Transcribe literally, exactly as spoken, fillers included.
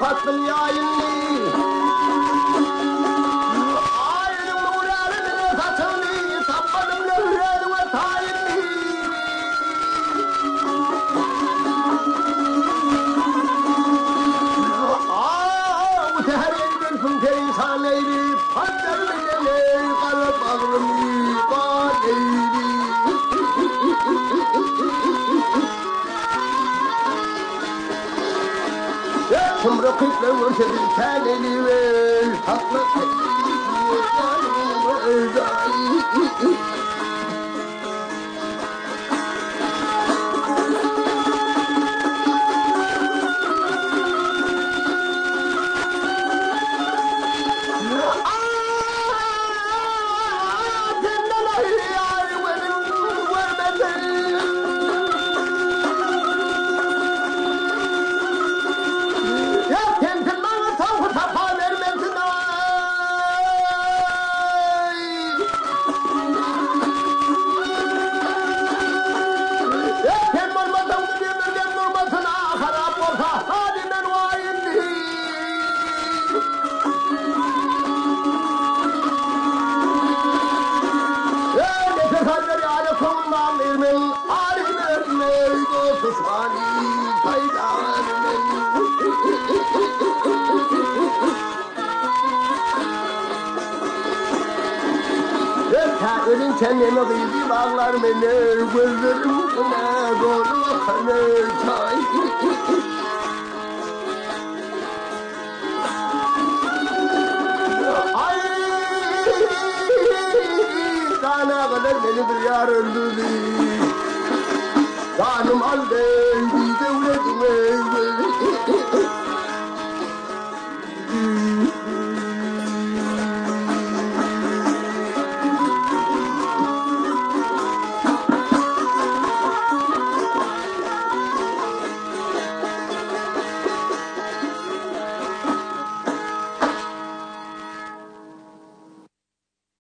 Fatıl yayınlı Ayrım uğrarını satıldı Tapmadım lehredim ve tayinli Aaa bu teheriyelden fınker insan eyli Fatlar bedeler kalp ağrımı bal eyli Tımrı kıyıkla vurşedin sen eli ver Tatlı Ölün kendime kıydı bağlar mener Gözlerim buna doğru akar çay Ay Sana kadar beni bir yar öldürdü Canım aldı